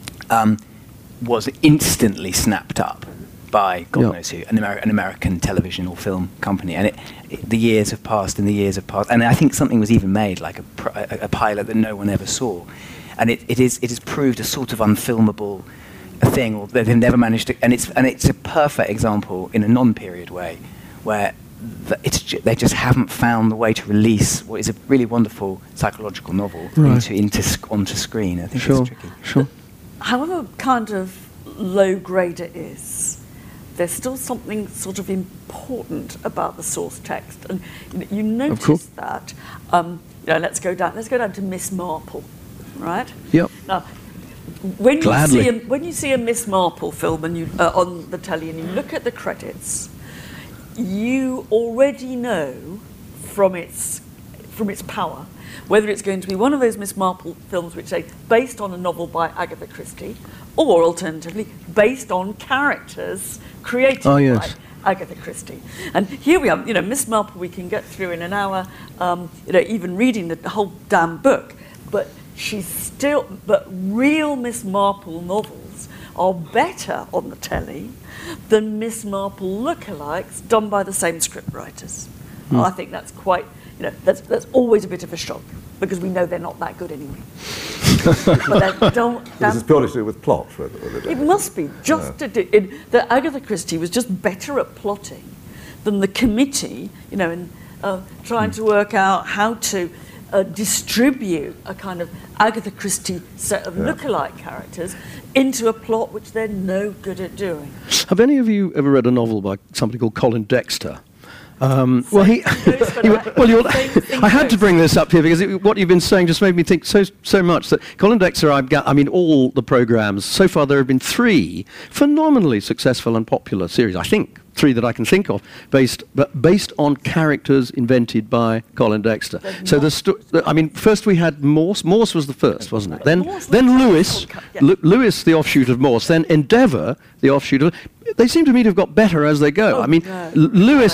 um, was instantly snapped up by God Yeah. knows who, an, Ameri- an American television or film company. And it, it, the years have passed and the years have passed. And I think something was even made, like a, pr- a, a pilot that no one ever saw. And it, it, is, it has proved a sort of unfilmable a thing, or they've never managed to, and it's and it's a perfect example in a non-period way, where the, it's ju- they just haven't found the way to release what is a really wonderful psychological novel Right. into into sc- onto screen. I think Sure, it's tricky. sure. However kind of low grade it is, there's still something sort of important about the source text, and you, know, you notice course. that. Um, you know, let's go down. Let's go down to Miss Marple, right? Yep. Now, when you Gladly. see a, when you see a Miss Marple film and you uh, on the telly and you look at the credits, you already know from its from its power whether it's going to be one of those Miss Marple films which say based on a novel by Agatha Christie, or alternatively based on characters created Oh, yes. by Agatha Christie. And here we are, you know, Miss Marple we can get through in an hour, um, you know, even reading the whole damn book. But she's still, but real Miss Marple novels are better on the telly than Miss Marple lookalikes done by the same script writers. Hmm. I think that's quite, you know, that's that's always a bit of a shock because we know they're not that good anyway. But they don't. This is purely to do with plot, rather than- It must be just to do, it, that Agatha Christie was just better at plotting than the committee, you know, in uh, trying to work out how to uh, distribute a kind of Agatha Christie set of Yeah. lookalike characters into a plot which they're no good at doing. Have any of you ever read a novel by somebody called Colin Dexter? Um, well, he, goes for he that. well, you're, Same thing I had to goes. bring this up here because it, what you've been saying just made me think so so much that Colin Dexter, I've got, I mean, all the programs so far there have been three phenomenally successful and popular series. I think three that I can think of, based but based on characters invented by Colin Dexter. So the, sto- the I mean, first we had Morse. Morse was the first, wasn't it? Then Morse was then the Lewis, first, yeah. Lu- Lewis, the offshoot of Morse. Then Endeavour, the offshoot of. They seem to me to have got better as they go. Oh, I mean, no. L- Lewis.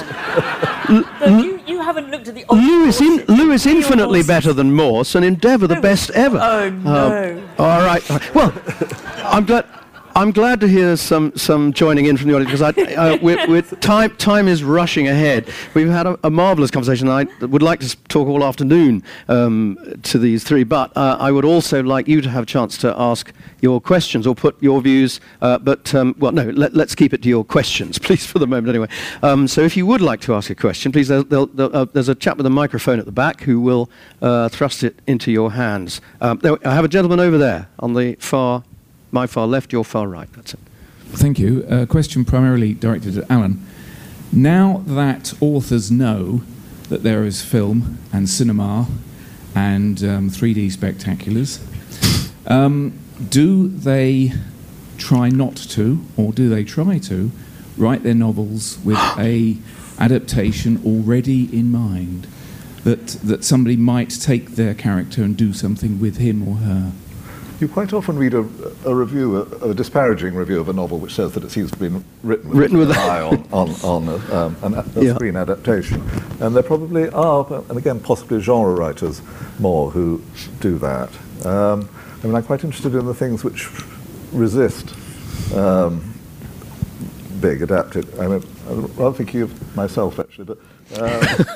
But you, you haven't looked at the Lewis, in, Morses. Lewis Real infinitely Morses. better than Morse, and Endeavour the best ever. Oh, no. Um, all right. all right. Well, I'm glad. I'm glad to hear some, some joining in from the audience because I, uh, we're, we're time, time is rushing ahead. We've had a, a marvellous conversation. I would like to s- talk all afternoon um, to these three, but uh, I would also like you to have a chance to ask your questions or put your views. Uh, but, um, well, no, let, let's keep it to your questions, please, for the moment anyway. Um, so if you would like to ask a question, please, there's, there'll, there'll, uh, there's a chap with a microphone at the back who will uh, thrust it into your hands. Um, there, I have a gentleman over there on the far my far left, your far right. That's it. Thank you. A question primarily directed at Alan. Now that authors know that there is film and cinema and um, three D spectaculars, um, do they try not to, or do they try to, write their novels with a adaptation already in mind, that that somebody might take their character and do something with him or her? You quite often read a, a review, a, a disparaging review of a novel which says that it seems to be written with, written with an eye on, on, on a, um, an, a yeah. screen adaptation. And there probably are, and again, possibly genre writers more who do that. Um, I mean, I'm quite interested in the things which resist um, being adapted. I mean, I'm rather thinking of myself, actually, but... Uh,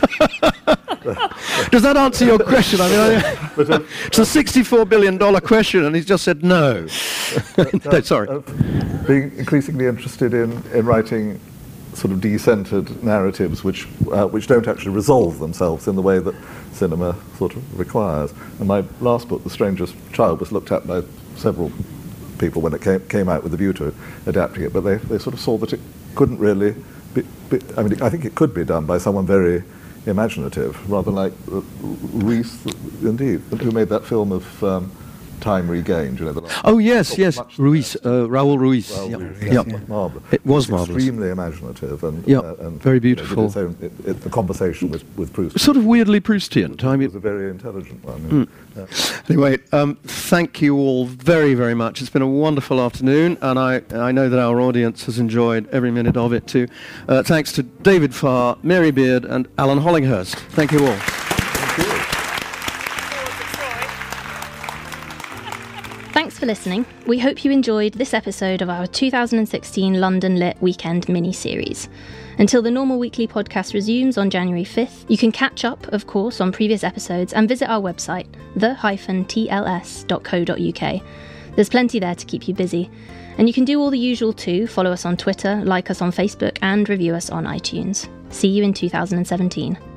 Does that answer your question? I mean, I, but, uh, it's a sixty-four billion dollars question, and he's just said no. But, uh, no sorry. Uh, being increasingly interested in, in writing sort of de-centered narratives which uh, which don't actually resolve themselves in the way that cinema sort of requires. And my last book, The Strangest Child, was looked at by several people when it came, came out with a view to adapting it, but they, they sort of saw that it couldn't really be, be, I mean, I think it could be done by someone very imaginative, rather like uh, Ruiz, indeed, who made that film of um, Time Regained. You know, the last oh yes, oh, yes, Ruiz, uh, Raul Ruiz. Raul Yep. Ruiz. Yep. Yep. Marvelous. It was It's marvelous. Extremely imaginative and, Yep. uh, and very you know, did beautiful. its own, it, it, the conversation with, with Proust. Sort of weirdly Proustian. I It mean, was a very intelligent one. Mm. Yeah. Anyway, um, thank you all very, very much. It's been a wonderful afternoon, and I, I know that our audience has enjoyed every minute of it too. Uh, thanks to David Farr, Mary Beard, and Alan Hollinghurst. Thank you all. Thank you. Thanks for listening. We hope you enjoyed this episode of our two thousand sixteen London Lit Weekend mini-series. Until the normal weekly podcast resumes on January fifth, you can catch up, of course, on previous episodes and visit our website, the dash T L S dot co dot U K. There's plenty there to keep you busy. And you can do all the usual too, follow us on Twitter, like us on Facebook, and review us on iTunes. See you in two thousand seventeen.